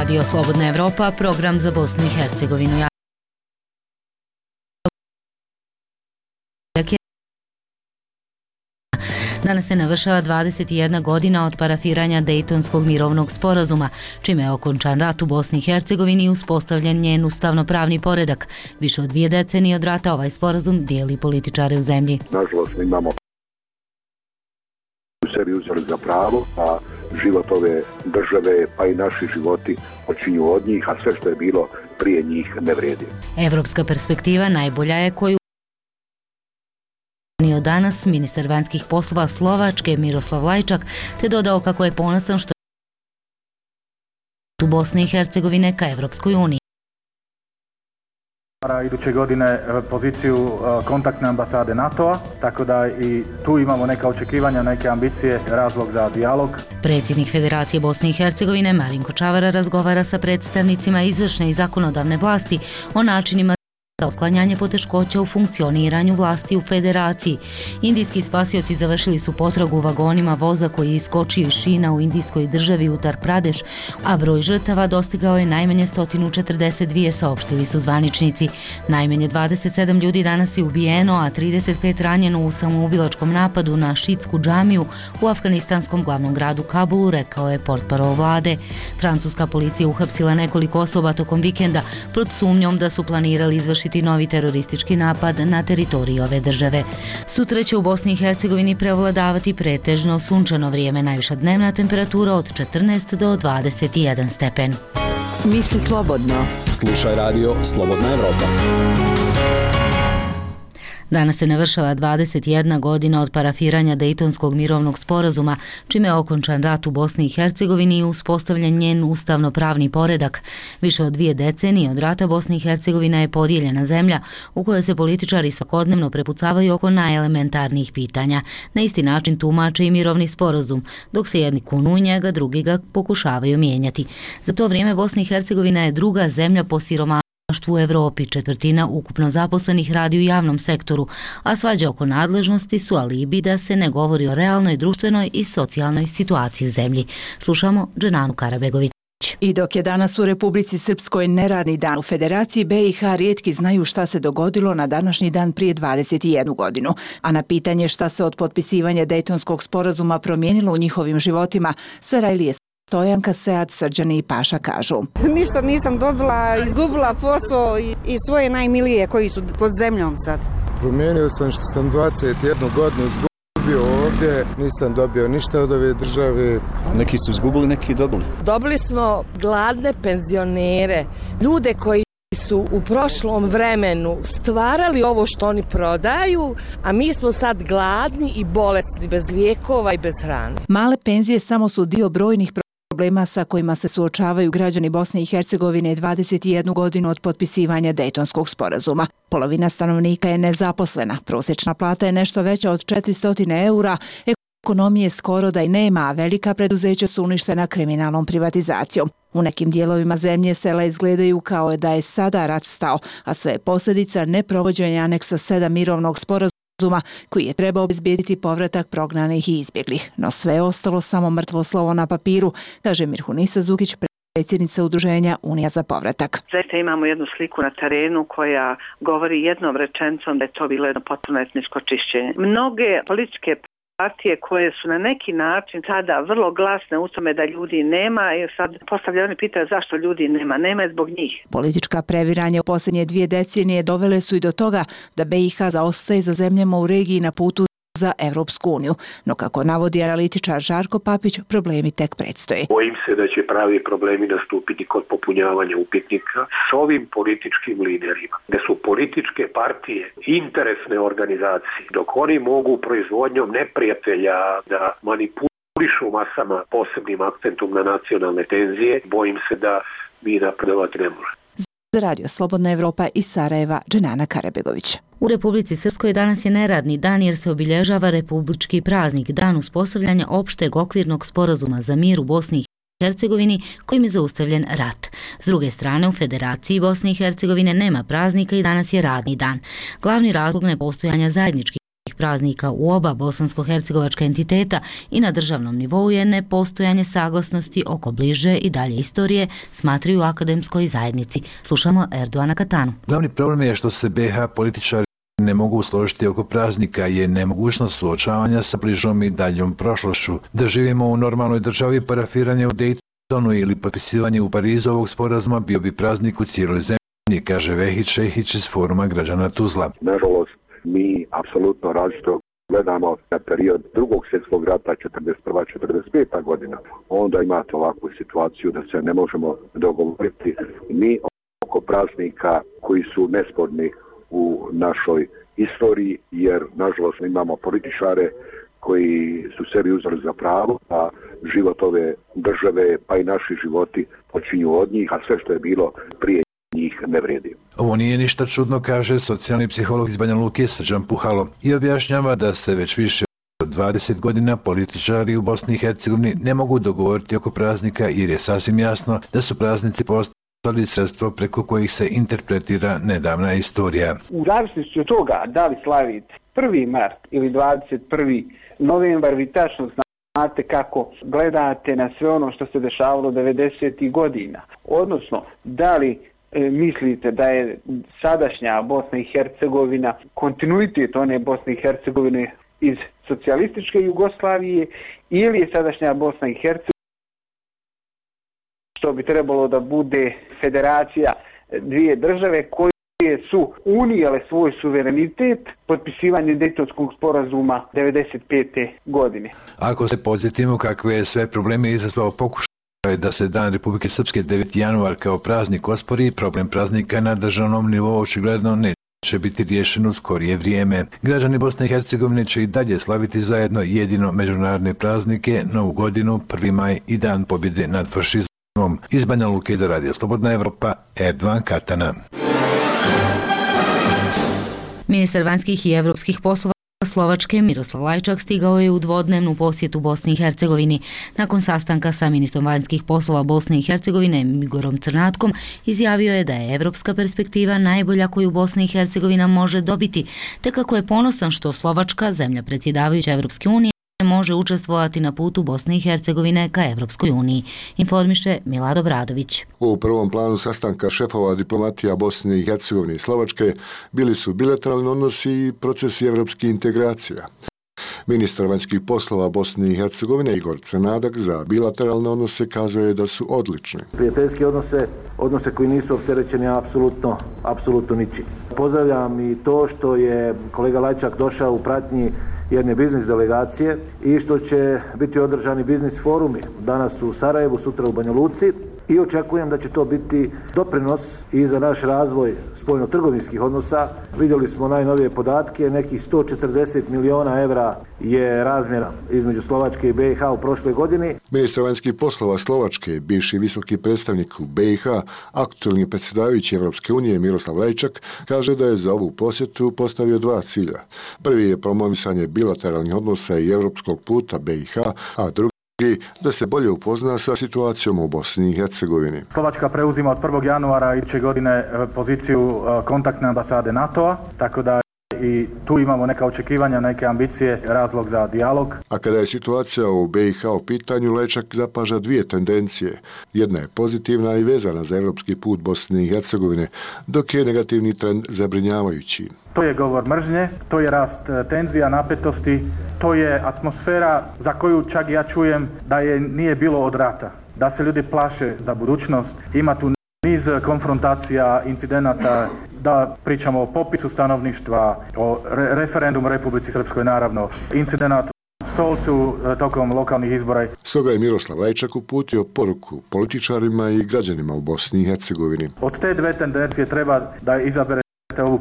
Radio Slobodna Evropa, program za Bosnu i Hercegovinu. Danas se navršava 21 godina od parafiranja Dejtonskog mirovnog sporazuma, čime je okončan rat u Bosni i Hercegovini i uspostavljen njen ustavno-pravni poredak. Više od 2 decenije od rata ovaj sporazum dijeli političare u zemlji. Nažalost, mi imamo u sebi uzeli za pravo, a život ove države, pa i naši životi počinju od njih, a sve što je bilo prije njih ne vredi. Evropska perspektiva najbolja je koju od danas ministar vanjskih poslova Slovačke Miroslav Lajčak, te dodao kako je ponosan što je u Bosne i Hercegovine ka Evropskoj uniji. Iduće godine poziciju kontaktne ambasade NATO-a, tako da i tu imamo neka očekivanja, neke ambicije, razlog za dijalog. Predsjednik Federacije Bosne i Hercegovine Marinko Čavara razgovara sa predstavnicima izvršne i zakonodavne vlasti o načinima za otklanjanje poteškoća u funkcioniranju vlasti u Federaciji. Indijski spasioci završili su potragu u vagonima voza koji je iskočio iz šina u indijskoj državi Uttar Pradeš, a broj žrtava dostigao je najmanje 142, saopštili su zvaničnici. Najmanje 27 ljudi danas je ubijeno, a 35 ranjeno u samoubilačkom napadu na šitsku džamiju u afganistanskom glavnom gradu Kabulu, rekao je portparol vlade. Francuska policija uhapsila nekoliko osoba tokom vikenda pod sumnjom da su planirali izvršiti novi teroristički napad na teritoriji ove države. Sutra će u Bosni i Hercegovini prevladavati pretežno sunčano vrijeme, najviša dnevna temperatura od 14 do 21 stepen. Misli slobodno. Slušaj radio Slobodna Evropa. Danas se navršava 21 godina od parafiranja Dejtonskog mirovnog sporazuma, čime je okončan rat u Bosni i Hercegovini i uspostavljen njen ustavno-pravni poredak. Više od 2 decenije od rata Bosna i Hercegovina je podijeljena zemlja u kojoj se političari svakodnevno prepucavaju oko najelementarnijih pitanja. Na isti način tumače i mirovni sporazum, dok se jedni kunu u njega, drugi ga pokušavaju mijenjati. Za to vrijeme Bosna i Hercegovina je druga zemlja po siromaštvu u Evropi, 1/4 ukupno zaposlenih radi u javnom sektoru, a svađe oko nadležnosti su alibi da se ne govori o realnoj, društvenoj i socijalnoj situaciji u zemlji. Slušamo Dženanu Karabegović. I dok je danas u Republici Srpskoj neradni dan, u Federaciji BiH rijetki znaju šta se dogodilo na današnji dan prije 21 godinu. A na pitanje šta se od potpisivanja Dejtonskog sporazuma promijenilo u njihovim životima, Sarajlije Stojanka, Sead, Srđani i Paša kažu. Ništa nisam dobila, izgubila posao i svoje najmilije koji su pod zemljom sad. Promijenio sam što sam 21 godinu izgubio ovdje, nisam dobio ništa od ove države. Neki su izgubili, neki dobili. Dobili smo gladne penzionere, ljude koji su u prošlom vremenu stvarali ovo što oni prodaju, a mi smo sad gladni i bolesni, bez lijekova i bez hrane. Male penzije samo su dio brojnih problema sa kojima se suočavaju građani Bosne i Hercegovine 21 godinu od potpisivanja Dejtonskog sporazuma. Polovina stanovnika je nezaposlena, prosječna plata je nešto veća od 400 eura, ekonomije skoro da i nema, a velika preduzeća su uništena kriminalnom privatizacijom. U nekim dijelovima zemlje sela izgledaju kao da je sada rat stao, a sve je posljedica neprovođenja aneksa 7 mirovnog sporazuma koji je trebao obezbijediti povratak prognanih i izbjeglih. No sve je ostalo samo mrtvo slovo na papiru, kaže Mirhunisa Zukić, predsjednica udruženja Unija za povratak. Zaista imamo jednu sliku na terenu koja govori jednom rečenicom da je to bilo jedno potpuno etničko čišćenje. Mnoge političke partije koje su na neki način sada vrlo glasne u tome da ljudi nema, i sad postavljaju oni pitaju zašto ljudi nema je zbog njih. Politička previranja u posljednje 2 decenije dovele su i do toga da BiH zaostaje za zemljama u regiji na putu za Evropsku uniju. No kako navodi analitičar Žarko Papić, problemi tek predstoje. Bojim se da će pravi problemi nastupiti kod popunjavanja upitnika s ovim političkim liderima, gdje su političke partije interesne organizacije, dok oni mogu proizvodnjom neprijatelja da manipulišu masama posebnim akcentom na nacionalne tenzije, bojim se da mi napredovati ne može. Za Radio Slobodna Evropa iz Sarajeva, Dženana Karabegović. U Republici Srpskoj danas je neradni dan jer se obilježava republički praznik, dan uspostavljanja opšteg okvirnog sporazuma za mir u Bosni i Hercegovini kojim je zaustavljen rat. S druge strane, u Federaciji Bosne i Hercegovine nema praznika i danas je radni dan. Glavni razlog nepostojanja zajedničkih praznika u oba bosansko-hercegovačka entiteta i na državnom nivou je nepostojanje saglasnosti oko bliže i dalje istorije, smatraju u akademskoj zajednici. Slušamo Erdoana Katanu. Glavni problem je što se BiH političari ne mogu složiti oko praznika je nemogućnost suočavanja sa bližom i daljom prošlošću. Da živimo u normalnoj državi, parafiranje u Dejtonu ili potpisivanje u Parizu ovog sporazuma bio bi praznik u cijeloj zemlji, kaže Vehić Šehić iz Foruma građana Tuzla. Nažalost, mi apsolutno različito gledamo na period drugog svjetskog rata 41-45 godina. Onda imate ovakvu situaciju da se ne možemo dogovoriti ni oko praznika koji su nesporni u našoj istoriji, jer nažalost imamo političare koji su sebi uzeli za pravo, a život ove države pa i naši životi počinju od njih, a sve što je bilo prije njih ne vredi. Ovo nije ništa čudno, kaže socijalni psiholog iz Banja Luke Srđan Puhalo i objašnjava da se već više od 20 godina političari u Bosni i Hercegovini ne mogu dogovoriti oko praznika jer je sasvim jasno da su praznici postali sredstvo preko kojih se interpretira nedavna istorija. U zavisnosti od toga da li slavite 1. mart ili 21. novembar, vi tačno znate kako gledate na sve ono što se dešavalo 90. godina. Odnosno, da li mislite da je sadašnja Bosna i Hercegovina kontinuitet one Bosne i Hercegovine iz socijalističke Jugoslavije ili je sadašnja Bosna i Hercegovina što bi trebalo da bude federacija dvije države koje su unijele svoj suverenitet potpisivanjem Dejtonskog sporazuma 1995. godine. Ako se podsjetimo kakve je sve probleme izazvao pokušaj da se Dan Republike Srpske 9. januar kao praznik ospori, problem praznika na državnom nivou očigledno neće biti riješen u skorije vrijeme. Građani Bosne i Hercegovine će i dalje slaviti zajedno jedino međunarodne praznike, Novu godinu, 1. maj i Dan pobjede nad fašizmom. Iz Banja Luke za Radio Slobodna Evropa, Erdoan Katana. Ministar vanjskih i evropskih poslova Slovačke Miroslav Lajčak stigao je u dvodnevnu posjetu Bosni i Hercegovini. Nakon sastanka sa ministrom vanjskih poslova Bosne i Hercegovine Igorom Crnatkom izjavio je da je evropska perspektiva najbolja koju Bosna i Hercegovina može dobiti, te kako je ponosan što Slovačka, zemlja predsjedavajuća Evropske unije, može učestvovati na putu Bosne i Hercegovine ka Evropskoj uniji, informiše Milad Bradović. U prvom planu sastanka šefova diplomatija Bosne i Hercegovine i Slovačke bili su bilateralni odnosi i procesi evropskih integracija. Ministar vanjskih poslova Bosne i Hercegovine Igor Crnadak za bilateralne odnose kazuje da su odlični. Prijateljski odnose koji nisu opterećeni apsolutno ničim. Pozdravljam i to što je kolega Lajčak došao u pratnji jedne biznis delegacije i što će biti održani biznis forumi danas u Sarajevu, sutra u Banja Luci i očekujem da će to biti doprinos i za naš razvoj spoljno-trgovinskih odnosa. Vidjeli smo najnovije podatke, nekih 140 miliona evra je razmjera između Slovačke i BiH u prošloj godini. Ministar vanjskih poslova Slovačke, bivši visoki predstavnik u BiH, aktualni predsjedavajući Evropske unije Miroslav Lajčak, kaže da je za ovu posjetu postavio dva cilja. Prvi je promovisanje bilateralnih odnosa i evropskog puta BiH, a drugi da se bolje upozna sa situacijom u Bosni i Hercegovini. Slovačka preuzima od 1. januara iduće godine poziciju kontaktne ambasade NATO-a, tako da i tu imamo neka očekivanja, neke ambicije, razlog za dijalog. A kada je situacija u BiH u pitanju, Lajčak zapaža dvije tendencije. Jedna je pozitivna i vezana za evropski put Bosne i Hercegovine, dok je negativni trend zabrinjavajući. To je govor mržnje, to je rast tenzija, napetosti, to je atmosfera za koju čak ja čujem da je nije bilo od rata, da se ljudi plaše za budućnost, ima tu niz konfrontacija, incidenata, da pričamo o popisu stanovništva, o referendumu Republici Srpskoj naravno, incidenat u Stolcu tokom lokalnih izbora. Stoga je Miroslav Lajčak uputio poruku političarima i građanima u Bosni i Hercegovini. Od te dve tendencije treba da izaberete ovu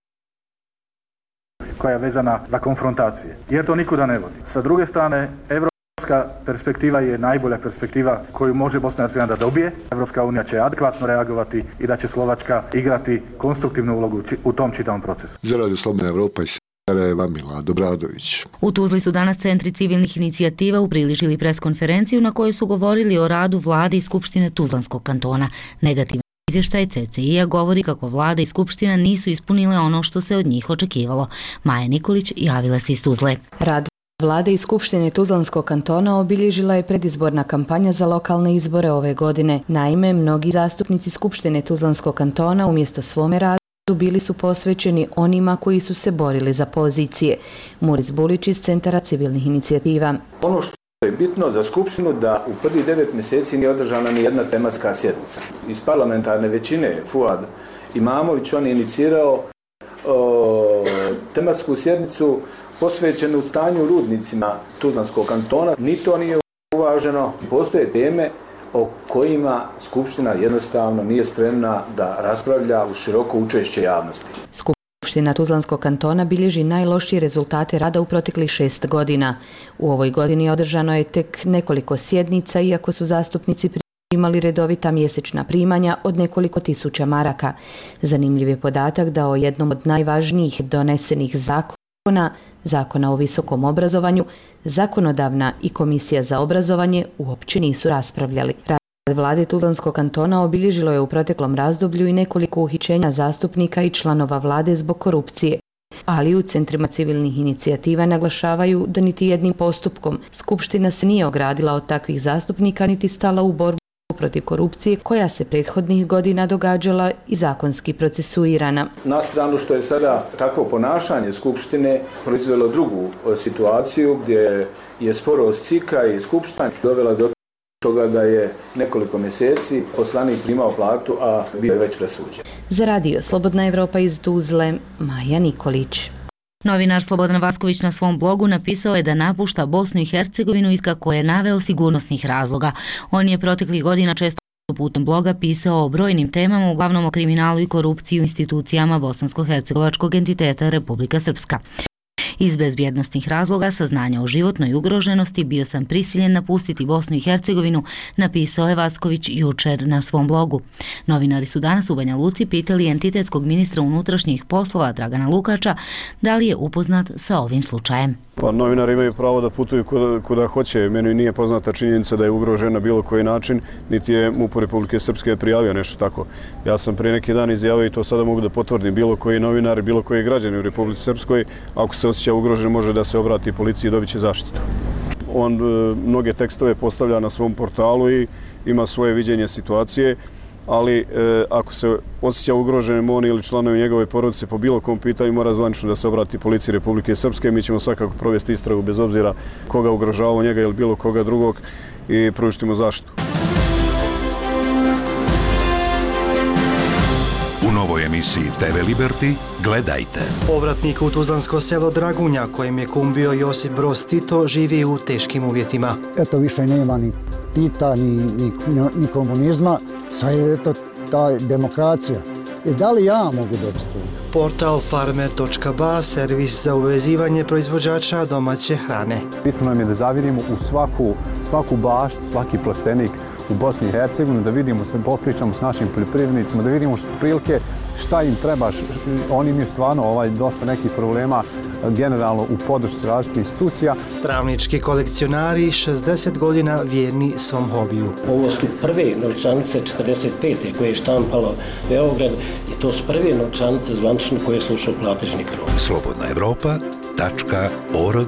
koja je vezana za konfrontacije, jer to nikuda ne vodi. Sa druge strane, evropska perspektiva je najbolja perspektiva koju može Bosna i Hercegovina da dobije. Evropska unija će adekvatno reagovati i da će Slovačka igrati konstruktivnu ulogu u tom čitavom procesu. Za Radio Slobodna Evropa i Sarajeva, Milad Obradović. U Tuzli su danas centri civilnih inicijativa upriličili preskonferenciju na kojoj su govorili o radu vlade i Skupštine Tuzlanskog kantona. Negativne izvještaj CCI-a govori kako vlada i skupština nisu ispunile ono što se od njih očekivalo. Maja Nikolić javila se iz Tuzle. Rad Vlade i Skupštine Tuzlanskog kantona obilježila je predizborna kampanja za lokalne izbore ove godine. Naime, mnogi zastupnici Skupštine Tuzlanskog kantona umjesto svome radu bili su posvećeni onima koji su se borili za pozicije. Muris Bulić iz Centara civilnih inicijativa. Ono što je bitno za Skupštinu da u prvih 9 mjeseci nije održana ni jedna tematska sjednica. Iz parlamentarne većine Fuad Imamović on je inicirao tematsku sjednicu posvećenu stanju u rudnicima Tuzlanskog kantona. Ni to nije uvaženo. Postoje teme o kojima Skupština jednostavno nije spremna da raspravlja uz široko učešće javnosti. Skupština Tuzlanskog kantona bilježi najlošije rezultate rada u proteklih 6 godina. U ovoj godini održano je tek nekoliko sjednica, iako su zastupnici imali redovita mjesečna primanja od nekoliko tisuća maraka. Zanimljiv je podatak da o jednom od najvažnijih donesenih Zakona o visokom obrazovanju, zakonodavna i komisija za obrazovanje uopće nisu raspravljali. Rad vlade Tuzlanskog kantona obilježilo je u proteklom razdoblju i nekoliko uhićenja zastupnika i članova vlade zbog korupcije. Ali u centrima civilnih inicijativa naglašavaju da niti jednim postupkom Skupština se nije ogradila od takvih zastupnika niti stala u borbu protiv korupcije koja se prethodnih godina događala i zakonski procesuirana. Na stranu što je sada takvo ponašanje Skupštine proizvelo drugu situaciju gdje je sporost CIK-a i Skupština dovela do toga da je nekoliko mjeseci poslanik primao platu, a bio je već presuđen. Za radio Slobodna Evropa iz Tuzle, Maja Nikolić. Novinar Slobodan Vasković na svom blogu napisao je da napušta Bosnu i Hercegovinu iz kako je naveo sigurnosnih razloga. On je proteklih godina često putem bloga pisao o brojnim temama, uglavnom o kriminalu i korupciji u institucijama bosansko-hercegovačkog entiteta Republika Srpska. Iz bezbjednostnih razloga, saznanja o životnoj ugroženosti, bio sam prisiljen napustiti Bosnu i Hercegovinu, napisao je Vasković jučer na svom blogu. Novinari su danas u Banja Luci pitali entitetskog ministra unutrašnjih poslova Dragana Lukača da li je upoznat sa ovim slučajem. Pa novinari imaju pravo da putuju kuda hoće. Meni nije poznata činjenica da je ugrožen na bilo koji način, niti je MUP Republike Srpske prijavio nešto tako. Ja sam prije neki dan izjavio i to sada mogu da potvrdim. Bilo koji novinar, bilo koji građanin u Republici Srpskoj, ako se osjeća ugrožen, može da se obrati policiji i dobit će zaštitu. On mnoge tekstove postavlja na svom portalu i ima svoje viđenje situacije, ali ako se osjeća ugroženim on ili članovi njegove porodice po bilo kom pitanju, mora zvanično da se obrati policiji Republike Srpske. Mi ćemo svakako provesti istragu bez obzira koga ugrožavao, njega ili bilo koga drugog, i pružiti mu zaštitu. U novoj emisiji TV Liberty gledajte. Povratnik u tuzlansko selo Dragunja, kojem je kum bio Josip Broz Tito, živi u teškim uvjetima. Eto, više nema ni Tita, ni komunizma, sad je eto ta demokracija. Da li ja mogu dobiti struju? Portal farmer.ba, servis za uvezivanje proizvođača domaće hrane. Bitno nam je da zavirimo u svaku baštu, svaki plastenik u Bosni i Hercegovini, da vidimo, popričamo s našim poljoprivrednicima, da vidimo prilike šta im treba. Oni imaju stvarno dosta nekih problema generalno u podršci različitih institucija. Travnički kolekcionari 60 godina vjerni svom hobiju. Ovo su prve novčanice 45. koje je štampalo Beograd i to su prve novčanice zvanične koje su ušle u platežni krug. slobodnaevropa.org.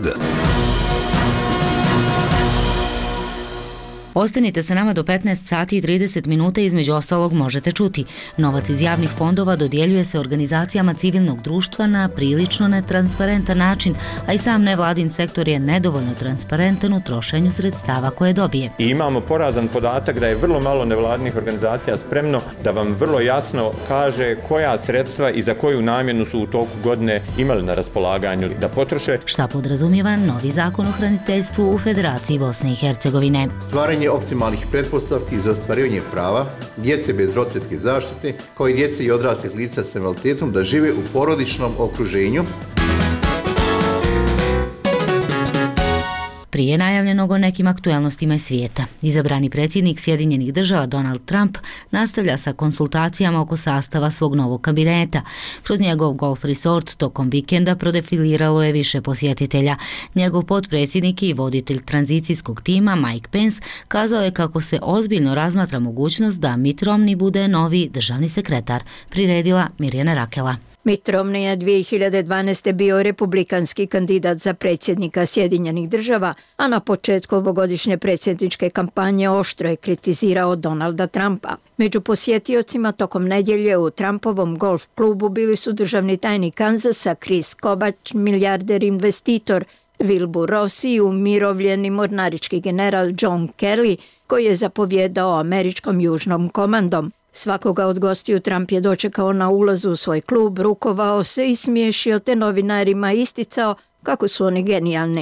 Ostanite sa nama do 15 sati i 30 minuta, između ostalog možete čuti. Novac iz javnih fondova dodjeljuje se organizacijama civilnog društva na prilično netransparentan način, a i sam nevladin sektor je nedovoljno transparentan u trošenju sredstava koje dobije. I imamo porazan podatak da je vrlo malo nevladinih organizacija spremno da vam vrlo jasno kaže koja sredstva i za koju namjenu su u toku godine imali na raspolaganju da potroše. Šta podrazumijeva novi zakon o hraniteljstvu u Federaciji Bosne i Hercegovine? Stvaranje optimalnih pretpostavki za ostvarivanje prava djece bez roditeljske zaštite, kao i djece i odraslih lica s invaliditetom da žive u porodičnom okruženju. Prije najavljenog o nekim aktuelnostima iz svijeta. Izabrani predsjednik Sjedinjenih Država Donald Trump nastavlja sa konsultacijama oko sastava svog novog kabineta. Kroz njegov golf resort tokom vikenda prodefiliralo je više posjetitelja. Njegov potpredsjednik i voditelj tranzicijskog tima Mike Pence kazao je kako se ozbiljno razmatra mogućnost da Mitt Romney bude novi državni sekretar, priredila Mirjana Rakela. Mitt Romney je 2012. bio republikanski kandidat za predsjednika Sjedinjenih Država, a na početku ovogodišnje predsjedničke kampanje oštro je kritizirao Donalda Trumpa. Među posjetiocima tokom nedjelje u Trumpovom golf klubu bili su državni tajnik Kanzasa Chris Kobach, milijarder investitor, Wilbur Rossi i umirovljeni mornarički general John Kelly, koji je zapovjedao američkom južnom komandom. Svakoga od gostiju Trump je dočekao na ulazu u svoj klub, rukovao se i smiješio te novinarima isticao kako su oni genijalni.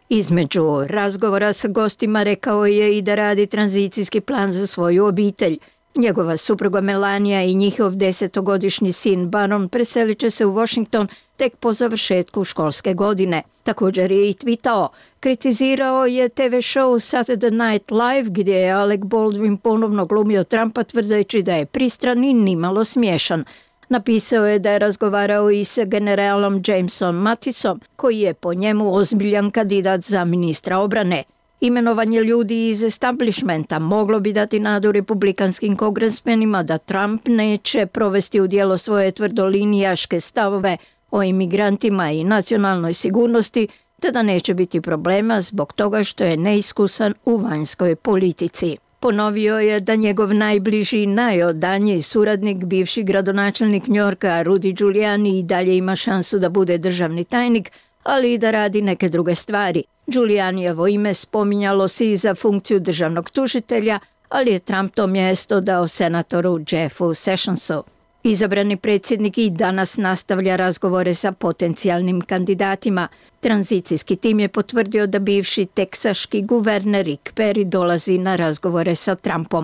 Između razgovora sa gostima rekao je i da radi tranzicijski plan za svoju obitelj. Njegova supruga Melania i njihov 10-godišnji sin Bannon preselit će se u Washington tek po završetku školske godine. Također je i tweetao. Kritizirao je TV show Saturday Night Live gdje je Alec Baldwin ponovno glumio Trumpa tvrdeći da je pristran i nimalo smiješan. Napisao je da je razgovarao i sa generalom Jamesom Mattisom, koji je po njemu ozbiljan kandidat za ministra obrane. Imenovanje ljudi iz establishmenta moglo bi dati nadu republikanskim kongresmenima da Trump neće provesti u djelo svoje tvrdolinijaške stavove o imigrantima i nacionalnoj sigurnosti, te da neće biti problema zbog toga što je neiskusan u vanjskoj politici. Ponovio je da njegov najbliži i najodaniji suradnik, bivši gradonačelnik Njorka Rudy Giuliani, i dalje ima šansu da bude državni tajnik, ali i da radi neke druge stvari. Giulianijevo ime spominjalo se i za funkciju državnog tužitelja, ali je Trump to mjesto dao senatoru Jeffu Sessionsu. Izabrani predsjednik i danas nastavlja razgovore sa potencijalnim kandidatima. Tranzicijski tim je potvrdio da bivši teksaški guverner Rick Perry dolazi na razgovore sa Trumpom.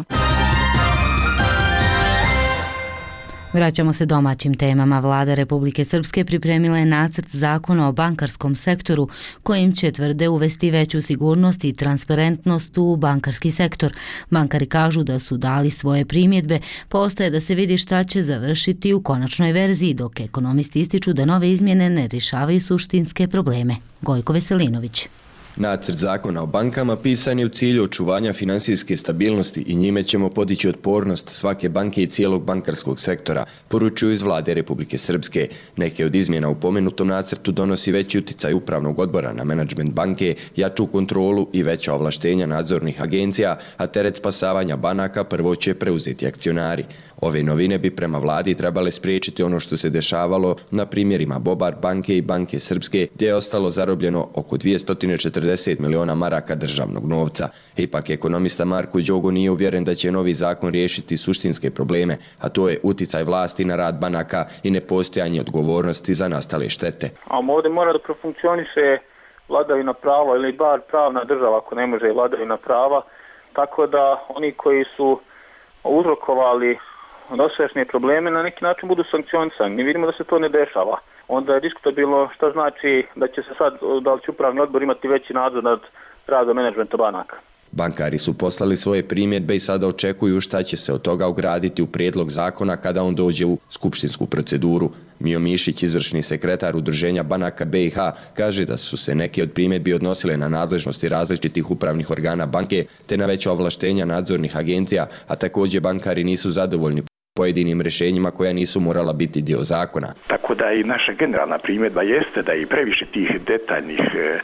Vraćamo se domaćim temama. Vlada Republike Srpske pripremila je nacrt zakona o bankarskom sektoru kojim će, tvrde, uvesti veću sigurnost i transparentnost u bankarski sektor. Bankari kažu da su dali svoje primjedbe, pa ostaje da se vidi šta će završiti u konačnoj verziji, dok ekonomisti ističu da nove izmjene ne rješavaju suštinske probleme. Gojko Veselinović. Nacrt zakona o bankama pisan je u cilju očuvanja finansijske stabilnosti i njime ćemo podići otpornost svake banke i cijelog bankarskog sektora, poručuju iz Vlade Republike Srpske. Neke od izmjena u pomenutom nacrtu donosi veći uticaj upravnog odbora na menadžment banke, jaču kontrolu i veća ovlaštenja nadzornih agencija, a teret spasavanja banaka prvo će preuzeti akcionari. Ove novine bi prema vladi trebale spriječiti ono što se dešavalo na primjerima Bobar banke i Banke Srpske, gdje je ostalo zarobljeno oko 240 miliona maraka državnog novca. Ipak ekonomista Marko Đogo nije uvjeren da će novi zakon riješiti suštinske probleme, a to je uticaj vlasti na rad banaka i nepostojanje odgovornosti za nastale štete. A ovdje mora da profunkcioniše vladavina prava ili bar pravna država, ako ne može vladavina prava, tako da oni koji su uzrokovali dosadašnje probleme na neki način budu sankcionisani. Mi vidimo da se to ne dešava. Onda je diskutabilno šta znači da će se sad, da li će upravni odbor imati veći nadzor nad radom menadžmenta banaka. Bankari su poslali svoje primjedbe i sada očekuju šta će se od toga ugraditi u prijedlog zakona kada on dođe u skupštinsku proceduru. Mio Mišić, izvršni sekretar Udruženja banaka BiH, kaže da su se neke od primjedbi odnosile na nadležnosti različitih upravnih organa banke te na veća ovlaštenja nadzornih agencija, a također bankari nisu zadovoljni pojedinim rješenjima koja nisu morala biti dio zakona. Tako da i naša generalna primjedba jeste da i previše tih detaljnih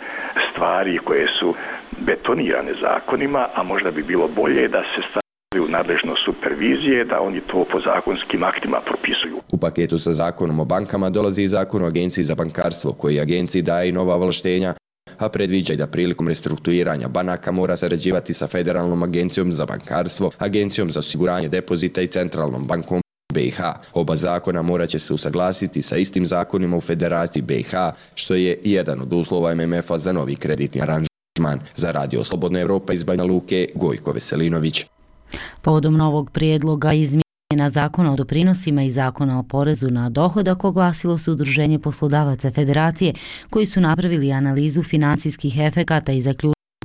stvari koje su betonirane zakonima, a možda bi bilo bolje da se stavljaju u nadležnost supervizije, da oni to po zakonskim aktima propisuju. U paketu sa zakonom o bankama dolazi i zakon o agenciji za bankarstvo, koji agenciji daje i nova ovlaštenja, a predviđa i da prilikom restrukturiranja banaka mora sarađivati sa Federalnom agencijom za bankarstvo, Agencijom za osiguranje depozita i Centralnom bankom BiH. Oba zakona morat će se usaglasiti sa istim zakonima u Federaciji BiH, što je jedan od uslova MMF-a za novi kreditni aranžman. Za Radio Slobodna Evropa iz Banja Luke, Gojko Veselinović. Povodom novog prijedloga izmjena Zakona o doprinosima i Zakona o porezu na dohodak oglasilo se Udruženje poslodavaca Federacije, koji su napravili analizu financijskih efekata i zaključili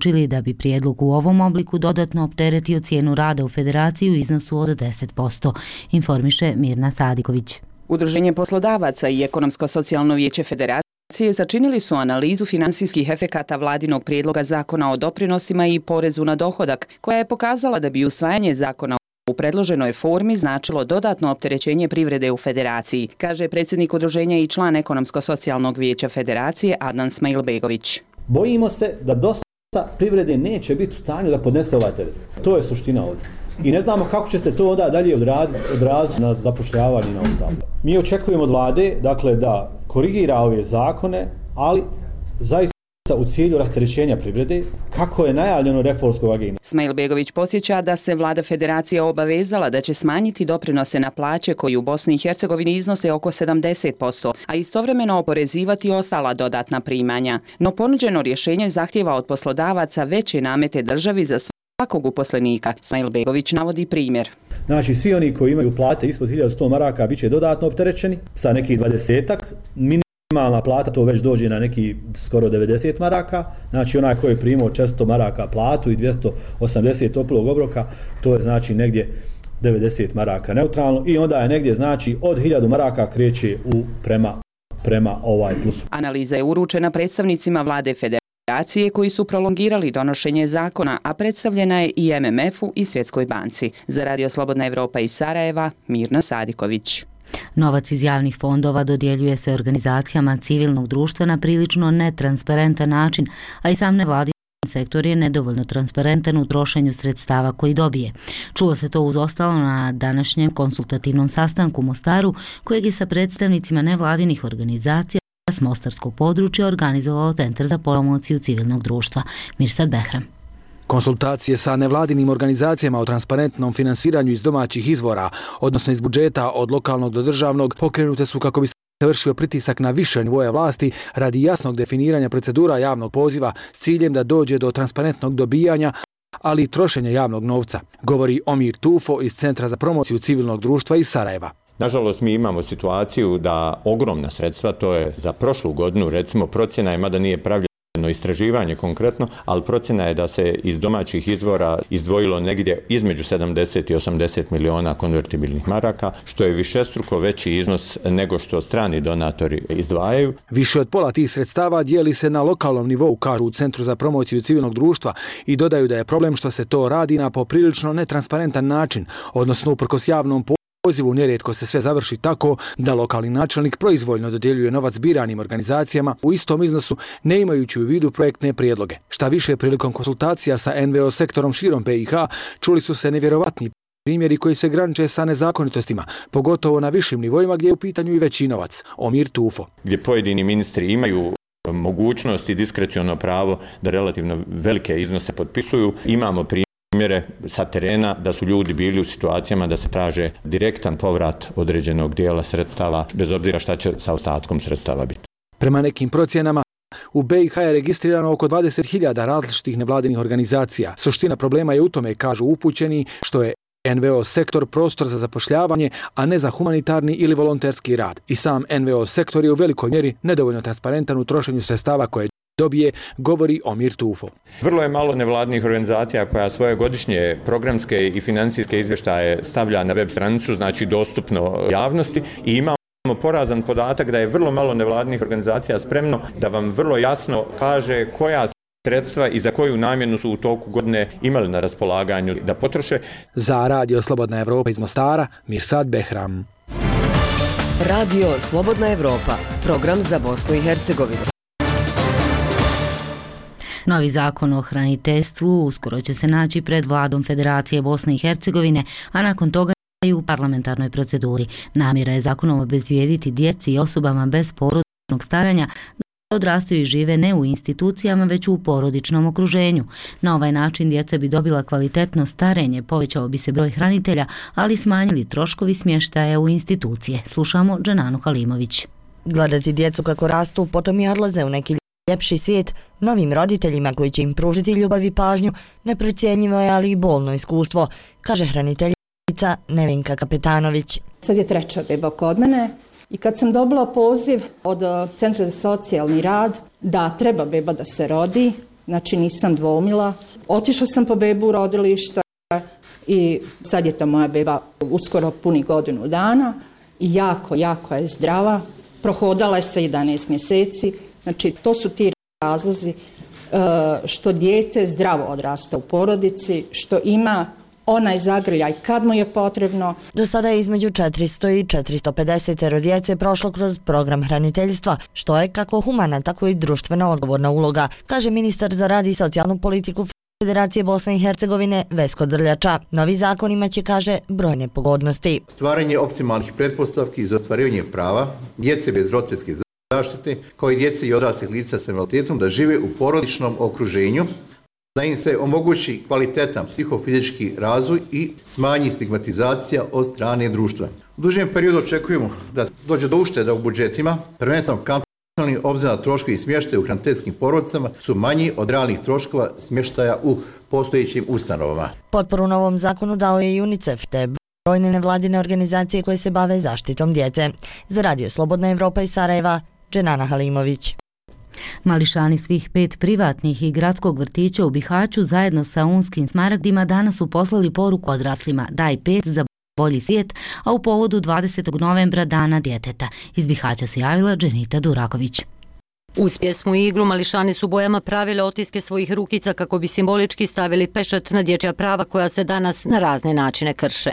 poručili da bi prijedlog u ovom obliku dodatno opteretio cijenu rada u federaciji u iznosu od 10%, informiše Mirna Sadiković. Udruženje poslodavaca i Ekonomsko-socijalno vijeće federacije začinili su analizu finansijskih efekata vladinog prijedloga zakona o doprinosima i porezu na dohodak, koja je pokazala da bi usvajanje zakona u predloženoj formi značilo dodatno opterećenje privrede u federaciji, kaže predsjednik udruženja i član Ekonomsko-socijalnog vijeća federacije Adnan Smailbegović. Bojimo se da dosta privrede neće biti u stanju da podnese ovaj teret. To je suština ovdje. I ne znamo kako će se to onda dalje odraziti na zapošljavanje i na ostalo. Mi očekujemo od vlade, dakle, da korigira ove zakone, ali zaista u cilju rasterećenja privrede, kako je najavljeno reformskog agenda. Smailbegović podsjeća da se vlada federacije obavezala da će smanjiti doprinose na plaće koji u Bosni i Hercegovini iznose oko 70%, a istovremeno oporezivati ostala dodatna primanja. No ponuđeno rješenje zahtijeva od poslodavaca veće namete državi za svakog uposlenika. Smailbegović navodi primjer. Znači, svi oni koji imaju plate ispod 1100 maraka bit će dodatno opterećeni sa nekih 20-ak. Minimalna plata to već dođe na neki skoro 90 maraka. Znači, onaj koji je primao 400 maraka platu i 280 toplog obroka, to je znači negdje 90 maraka neutralno i onda je negdje znači od 1000 maraka kreće prema ovaj plusu. Analiza je uručena predstavnicima vlade federacije koji su prolongirali donošenje zakona, a predstavljena je i MMF-u i Svjetskoj banci. Za Radio Slobodna Evropa iz Sarajeva, Mirna Sadiković. Novac iz javnih fondova dodjeljuje se organizacijama civilnog društva na prilično netransparentan način, a i sam nevladin sektor je nedovoljno transparentan u trošenju sredstava koji dobije. Čulo se to uz ostalo na današnjem konsultativnom sastanku u Mostaru, kojeg je sa predstavnicima nevladinih organizacija s mostarskog područja organizovao Centar za promociju civilnog društva. Mirsad Behram. Konsultacije sa nevladinim organizacijama o transparentnom finansiranju iz domaćih izvora, odnosno iz budžeta od lokalnog do državnog, pokrenute su kako bi se vršio pritisak na više nivoja vlasti radi jasnog definiranja procedura javnog poziva s ciljem da dođe do transparentnog dobijanja, ali i trošenja javnog novca, govori Omir Tufo iz Centra za promociju civilnog društva iz Sarajeva. Nažalost, mi imamo situaciju da ogromna sredstva, to je za prošlu godinu, recimo procjena je, mada nije pravljeno istraživanje konkretno, ali procjena je da se iz domaćih izvora izdvojilo negdje između 70 i 80 miliona konvertibilnih maraka, što je višestruko veći iznos nego što strani donatori izdvajaju. Više od pola tih sredstava dijeli se na lokalnom nivou, kažu u Centru za promociju civilnog društva, i dodaju da je problem što se to radi na poprilično netransparentan način, odnosno uprkos javnom pozivu nerijetko se sve završi tako da lokalni načelnik proizvoljno dodjeljuje novac biranim organizacijama u istom iznosu, ne imajući u vidu projektne prijedloge. Šta više, prilikom konsultacija sa NVO sektorom širom BiH čuli su se nevjerovatni primjeri koji se graniče sa nezakonitostima, pogotovo na višim nivoima gdje je u pitanju i veći novac. Omir Tufo. Gdje pojedini ministri imaju mogućnost i diskreciono pravo da relativno velike iznose potpisuju, imamo primjere sa terena da su ljudi bili u situacijama da se traže direktan povrat određenog dijela sredstava, bez obzira šta će sa ostatkom sredstava biti. Prema nekim procjenama, u BiH je registrirano oko 20.000 različitih nevladinih organizacija. Suština problema je u tome, kažu upućeni, što je NVO sektor prostor za zapošljavanje, a ne za humanitarni ili volonterski rad. I sam NVO sektor je u velikoj mjeri nedovoljno transparentan u trošenju sredstava koje dobije, govori Omir Tufo. Vrlo je malo nevladnih organizacija koja svoje godišnje programske i financijske izvještaje stavlja na web stranicu, znači dostupno javnosti, i imamo porazan podatak da je vrlo malo nevladnih organizacija spremno da vam vrlo jasno kaže koja sredstva i za koju namjenu su u toku godine imali na raspolaganju da potroše. Za Radio Slobodna Evropa iz Mostara, Mirsad Behram. Radio Slobodna Evropa, program za Bosnu i Hercegovinu. Novi zakon o hraniteljstvu uskoro će se naći pred vladom Federacije Bosne i Hercegovine, a nakon toga i u parlamentarnoj proceduri. Namjera je zakonom obezbijediti djeci i osobama bez porodičnog staranja da odrastaju i žive ne u institucijama, već u porodičnom okruženju. Na ovaj način djeca bi dobila kvalitetno starenje, povećao bi se broj hranitelja, ali smanjili troškovi smještaja u institucije. Slušamo Dženanu Halimović. Gledati djecu kako rastu, potom i odlaze u neki ljepši svijet, novim roditeljima koji će im pružiti ljubav i pažnju, neprocjenjivo je, ali i bolno iskustvo, kaže hraniteljica Nevenka Kapetanović. Sad je treća beba kod mene i kad sam dobila poziv od Centra za socijalni rad da treba beba da se rodi, znači nisam dvomila. Otišla sam po bebu u rodilište i sad je to moja beba uskoro puni godinu dana i jako je zdrava. Prohodala je se 11 mjeseci, znači to su ti razlozi što dijete zdravo odrasta u porodici, što ima onaj zagrljaj kad mu je potrebno. Do sada je između 400 i 450 djece prošlo kroz program hraniteljstva, što je kako humana, tako i društvena odgovorna uloga, kaže ministar za rad i socijalnu politiku Federacije Bosne i Hercegovine Vesko Drljača. Novi zakon imaće, kaže, brojne pogodnosti. Stvaranje optimalnih pretpostavki za ostvarivanje prava djece bez roditeljske zaštite, kao i djece i odraslih lica s invaliditetom da žive u porodičnom okruženju, da im se omogući kvalitetan psihofizički razvoj i smanji stigmatizacija od strane društva. U dužem periodu očekujemo da dođe do ušteda u budžetima, prvenstveno kantonalni obzirom na troškovi i smještaja u hraniteljskim porodicama su manji od realnih troškova smještaja u postojećim ustanovama. Potporu novom zakonu dao je i UNICEF te brojne nevladine organizacije koje se bave zaštitom djece. Za Radio Slobodna Evropa iz Sarajeva, Dženana Halimović. Mališani svih 5 privatnih i gradskog vrtića u Bihaću zajedno sa unskim smaragdima danas su poslali poruku odraslima Daj 5 za bolji svijet, a u povodu 20. novembra Dana djeteta. Iz Bihaća se javila Dženita Duraković. Uz pjesmu i igru mališani su bojama pravile otiske svojih rukica kako bi simbolički stavili pečat na dječja prava koja se danas na razne načine krše.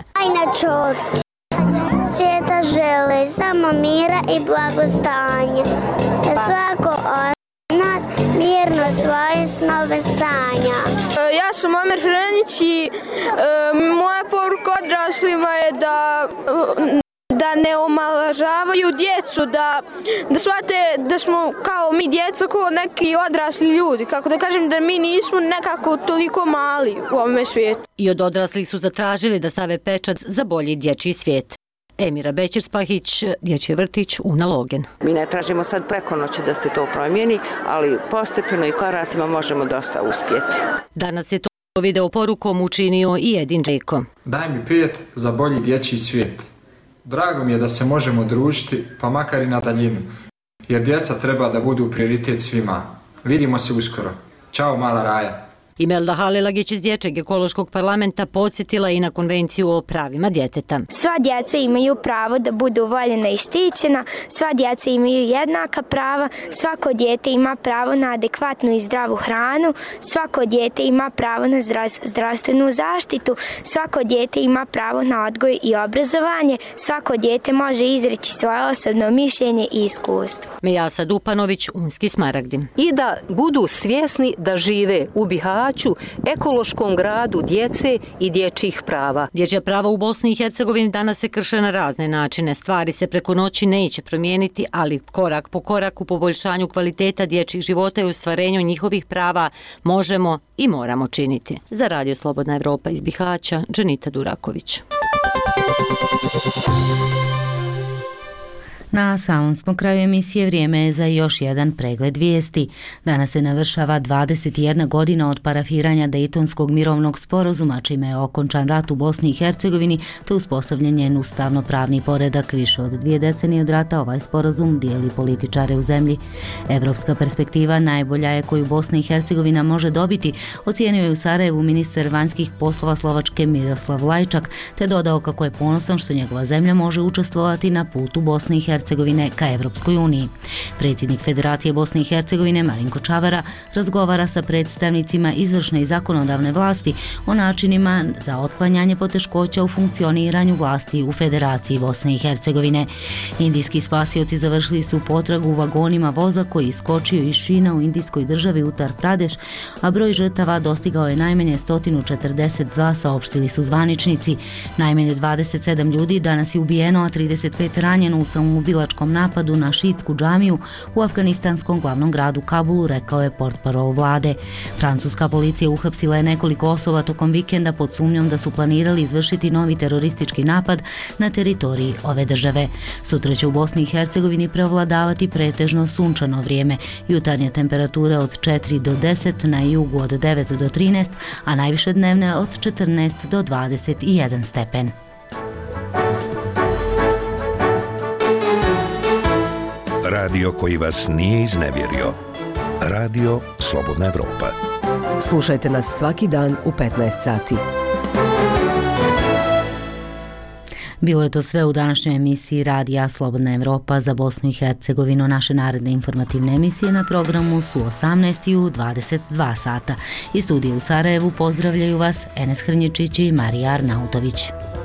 Svijeta žele samo mira i blagostanje, da svako od nas mirno svoje snove sanja. Ja sam Amer Hrenić i moja poruka odraslima je da ne omalovažavaju djecu, da shvate da smo kao mi djeca, kao neki odrasli ljudi, kako da kažem da mi nismo nekako toliko mali u ovome svijetu. I od odraslih su zatražili da stave pečat za bolji dječji svijet. Emira Bećir-Spahić, Dječji vrtić Una Logen. Mi ne tražimo sad preko noći da se to promijeni, ali postepeno i koracima možemo dosta uspjeti. Danas je to video porukom učinio i Edin Džeko. Daj mi 5 za bolji dječji svijet. Drago mi je da se možemo družiti, pa makar i na daljinu, jer djeca treba da budu prioritet svima. Vidimo se uskoro. Ćao mala Raja. Imelda Halilagić iz Dječjeg ekološkog parlamenta podsjetila i na konvenciju o pravima djeteta. Sva djeca imaju pravo da budu voljena i štićena, sva djeca imaju jednaka prava, svako dijete ima pravo na adekvatnu i zdravu hranu, svako dijete ima pravo na zdravstvenu zaštitu, svako dijete ima pravo na odgoj i obrazovanje, svako dijete može izreći svoje osobno mišljenje i iskustvo. Mejasa Dupanović, Unski smaragdi. I da budu svjesni da žive u Bihaću, ekološkom gradu djece i dječjih prava. Dječja prava u Bosni i Hercegovini danas se krše na razne načine. Stvari se preko noći neće promijeniti, ali korak po korak u poboljšanju kvaliteta dječjih života i ostvarenju njihovih prava možemo i moramo činiti. Za Radio Slobodna Evropa iz Bihaća, Dženita Duraković. Na samom smo kraju emisije, vrijeme je za još jedan pregled vijesti. Danas se navršava 21 godina od parafiranja Dejtonskog mirovnog sporazuma, čime je okončan rat u Bosni i Hercegovini te uspostavljen njen ustavno-pravni poredak. Više od 2 decenije od rata ovaj sporazum dijeli političare u zemlji. Evropska perspektiva najbolja je koju Bosna i Hercegovina može dobiti, ocijenio je u Sarajevu ministar vanjskih poslova Slovačke Miroslav Lajčak, te dodao kako je ponosan što njegova zemlja može učestvovati na putu Bosne i Hercegovine ka Evropskoj uniji. Predsjednik Federacije Bosne i Hercegovine Marinko Čavara razgovara sa predstavnicima izvršne i zakonodavne vlasti o načinima za otklanjanje poteškoća u funkcioniranju vlasti u Federaciji Bosne i Hercegovine. Indijski spasioci završili su potragu u vagonima voza koji iskočio iz šina u indijskoj državi Uttar Pradeš, a broj žrtava dostigao je najmanje 142, saopštili su zvaničnici. Najmanje 27 ljudi danas je ubijeno, a 35 ranjeno u samoubilačkom napadu na šiitsku džamiju u afganistanskom glavnom gradu Kabulu, rekao je portparol vlade. Francuska policija uhapsila je nekoliko osoba tokom vikenda pod sumnjom da su planirali izvršiti novi teroristički napad na teritoriji ove države. Sutra će u Bosni i Hercegovini preovladavati pretežno sunčano vrijeme, jutarnje temperature od 4 do 10, na jugu od 9 do 13, a najviše dnevne od 14 do 21 stepen. Radio koji vas nije iznevjerio. Radio Slobodna Evropa. Slušajte nas svaki dan u 15 sati. Bilo je to sve u današnjoj emisiji Radija Slobodna Evropa za Bosnu i Hercegovinu. Naše naredne informativne emisije na programu su 18 i u 22 sata. Iz studija u Sarajevu pozdravljaju vas Enes Hrnječić i Marija Arnautović.